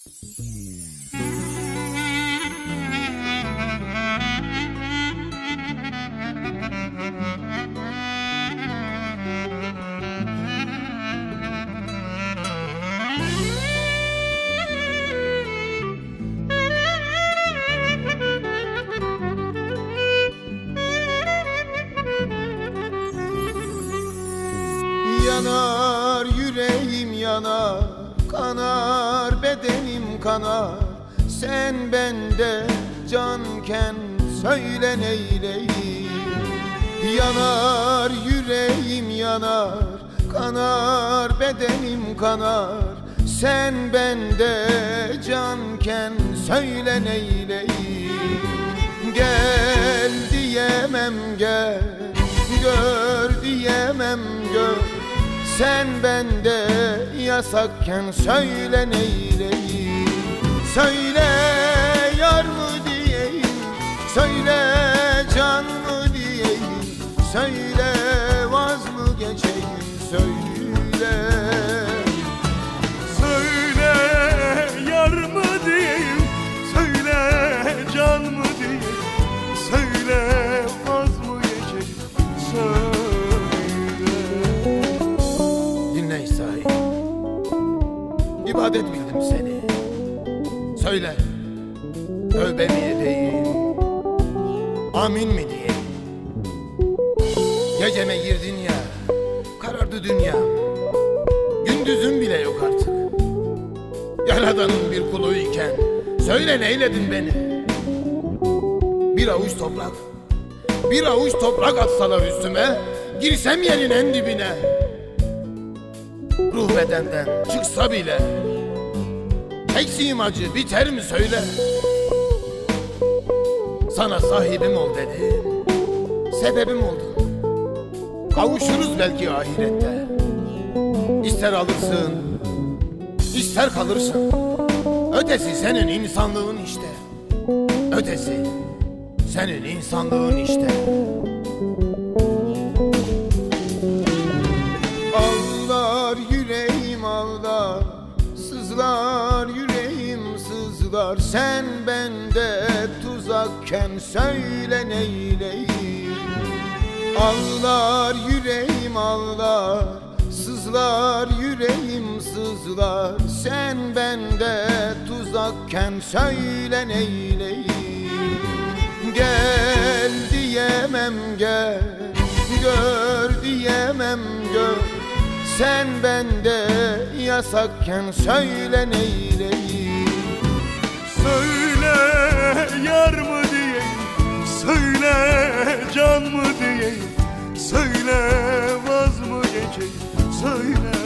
Yanar yüreğim yanar, kanar bedenim kanar. Sen bende canken söyle neyleyim. Yanar yüreğim yanar, kanar bedenim kanar. Sen bende canken söyle neyleyim. Gel diyemem gel, gör diyemem gör. Sen bende yasakken söyle neyleyim. Söyle yar mı diyeyim, söyle can mı diyeyim. Söyle vaz mı geçeyim, söyle. Söyle yar mı diyeyim, söyle can mı diyeyim. Söyle vaz mı geçeyim, söyle. İbadet bildim seni. Söyle, tövbe mi edeyim, amin mi diyeyim? Geceme girdin ya, karardı dünya. Gündüzüm bile yok artık. Yaradanın bir kuluyken söyle neyledin beni? Bir avuç toprak, bir avuç toprak atsalar üstüme, girsem yerin en dibine. Ruh bedenden çıksa bile eksiğim acı biter mi söyle. Sana sahibim ol dedim, sebebim oldun. Kavuşuruz belki ahirette. İster alırsın, ister kalırsın. Ötesi senin insanlığın işte. Ötesi senin insanlığın işte. Ağlar yüreğim ağlar, sızlar yüreğim sızlar. Sen bende tuzakken söyle neyleyim. Ağlar yüreğim ağlar, sızlar yüreğim sızlar. Sen bende tuzakken söyle neyleyim. Gel diyemem gel, gör diyemem gör. Sen bende yasakken söyle neyleyim. Söyle yar mı diyeyim, söyle can mı diyeyim. Söyle vaz mı geçeyim, söyle.